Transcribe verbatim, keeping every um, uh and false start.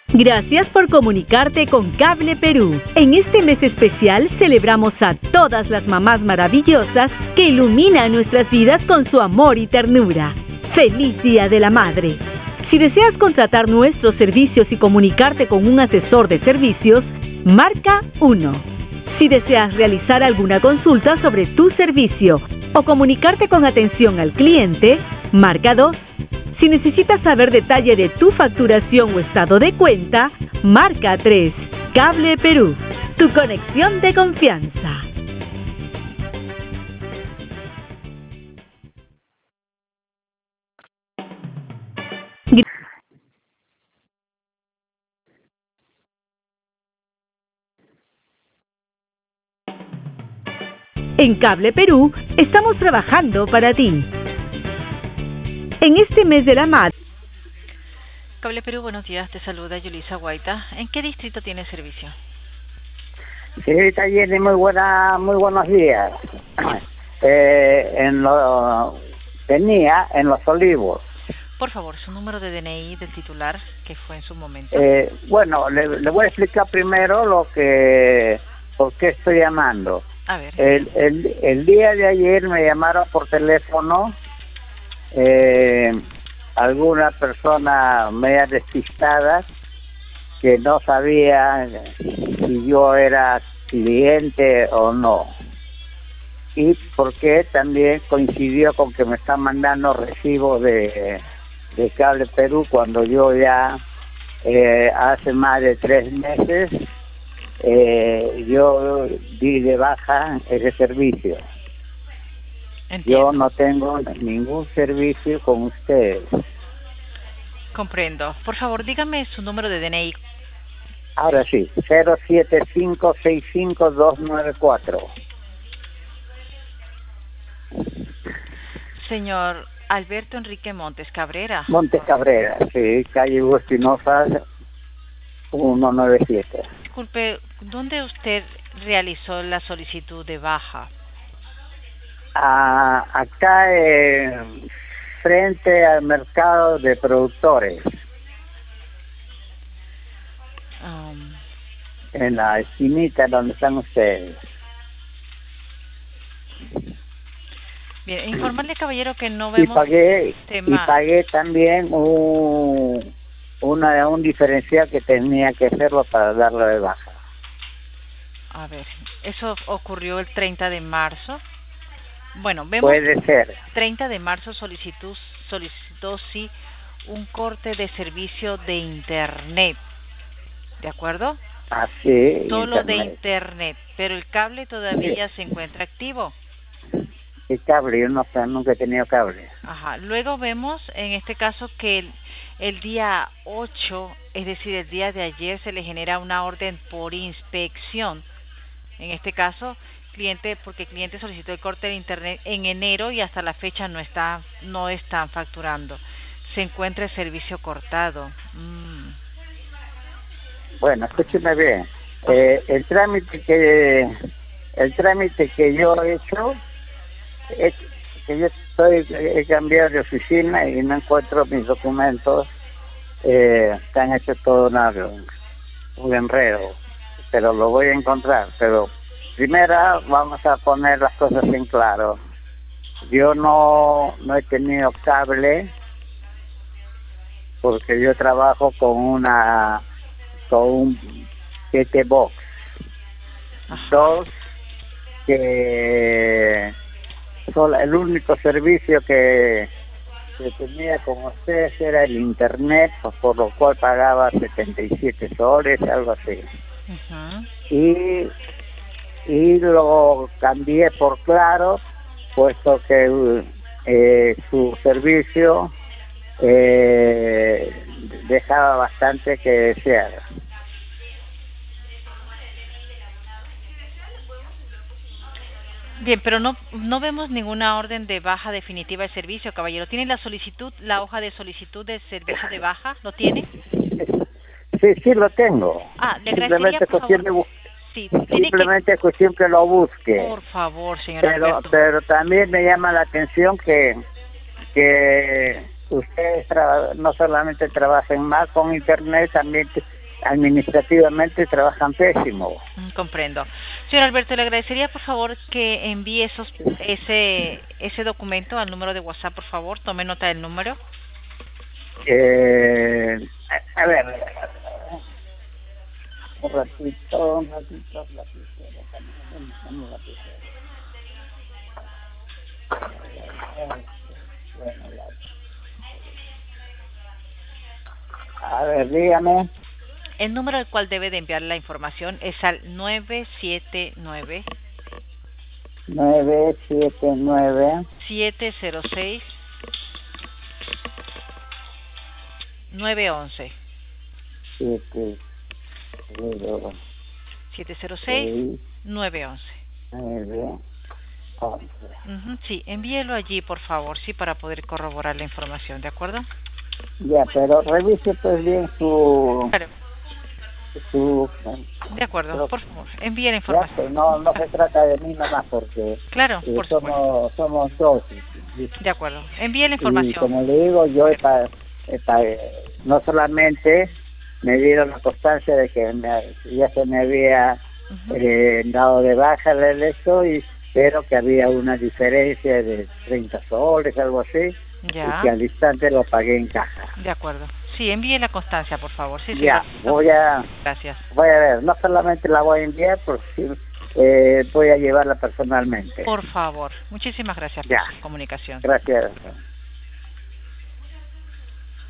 Gracias por comunicarte con Cable Perú. En este mes especial celebramos a todas las mamás maravillosas que iluminan nuestras vidas con su amor y ternura. ¡Feliz Día de la Madre! Si deseas contratar nuestros servicios y comunicarte con un asesor de servicios, marca uno. Si deseas realizar alguna consulta sobre tu servicio o comunicarte con atención al cliente, marca dos. Si necesitas saber detalle de tu facturación o estado de cuenta, marca tres. Cable Perú, tu conexión de confianza. En Cable Perú estamos trabajando para ti. En este mes de la madre. Cable Perú, buenos días, te saluda Yulisa Guaita. ¿En qué distrito tiene servicio? Señorita Jenny, muy buena, muy buenos días. Eh, en lo, tenía en Los Olivos. Por favor, su número de D N I del titular que fue en su momento. Eh, bueno, le, le voy a explicar primero lo que, por qué estoy llamando. A ver. El, el, el día de ayer me llamaron por teléfono eh, alguna persona media despistada que no sabía si yo era cliente o no, y porque también coincidió con que me están mandando recibos de, de Cable Perú cuando yo ya eh, hace más de tres meses eh, yo di de baja ese servicio. Entiendo. Yo no tengo ningún servicio con ustedes. Comprendo. Por favor, dígame su número de D N I. Ahora sí, cero siete cinco seis cinco dos nueve cuatro. Señor Alberto Enrique Montes Cabrera. Montes Cabrera, sí, calle Hugo Espinosa, ciento noventa y siete. Disculpe, ¿dónde usted realizó la solicitud de baja? Ah, acá eh, frente al mercado de productores, Um, en la esquinita donde están ustedes. bien, informarle, caballero, que no Y vemos pagué, tema. y pagué también un, una, un diferencial que tenía que hacerlo para darlo de baja. A ver, eso ocurrió el treinta de marzo. Bueno, vemos. Puede ser. treinta de marzo solicitó, solicitó sí un corte de servicio de internet. ¿De acuerdo? Así. Solo internet. de internet, pero el cable todavía sí se encuentra activo. Y cable, yo no, nunca he tenido cable. Ajá. Luego vemos en este caso que el, el día ocho, es decir, el día de ayer, se le genera una orden por inspección. En este caso, cliente, porque el cliente solicitó el corte de internet en enero y hasta la fecha no está, no están facturando. Se encuentra el servicio cortado. Mm. Bueno, escúcheme bien. Eh, el trámite que el trámite que yo he hecho es que yo estoy he cambiado de oficina y no encuentro mis documentos. Eh, están hechos todo una, un enredo, pero lo voy a encontrar. Pero primero vamos a poner las cosas en claro. Yo no no he tenido cable porque yo trabajo con una con un siete box. Dos, que solo el único servicio que, que tenía con ustedes era el internet, por lo cual pagaba setenta y siete soles, algo así. Uh-huh. Y, y lo cambié por Claro, puesto que eh, su servicio eh, dejaba bastante que desear. Bien, pero no no vemos ninguna orden de baja definitiva de servicio, caballero. ¿Tiene la solicitud, la hoja de solicitud de servicio de baja? ¿Lo tiene? Sí, sí lo tengo. Ah, le Simplemente agradecería, por cuestión favor. de Sí, Simplemente que... es cuestión que lo busque. Por favor, señor pero, Alberto. pero también me llama la atención que que ustedes tra no solamente trabajen más con internet, también administrativamente trabajan pésimo. Mm, comprendo. Señor Alberto, le agradecería por favor que envíe esos, ese, ese documento al número de WhatsApp, por favor. Tome nota del número. Eh, a, a ver, un ratito, un ratito, lapicero, también, dame un lapicero. Bueno, la... A ver, dígame. El número al cual debe de enviar la información es al nueve siete nueve, nueve siete nueve, siete cero seis, nueve once. siete cero seis, nueve once. nueve once. Uh-huh, sí, envíelo allí, por favor, sí, para poder corroborar la información, ¿de acuerdo? Ya, pero revise pues bien su... Claro. su de acuerdo, pero, por favor, envíe la ya, información. pues no, no se trata de mí nomás porque claro, eh, por somos, somos dos. De acuerdo, envíe la información. Y como le digo, yo he pa, he pa, no solamente me dieron la constancia de que me, ya se me había uh-huh. eh, dado de baja el esto, y, pero que había una diferencia de treinta soles, algo así, ya. y que al instante lo pagué en caja. De acuerdo. Sí, envíe la constancia, por favor. Sí, ya, sí, voy a... Gracias. Voy a ver, no solamente la voy a enviar, por si eh, voy a llevarla personalmente. Por favor. Muchísimas gracias ya. por su comunicación. Gracias.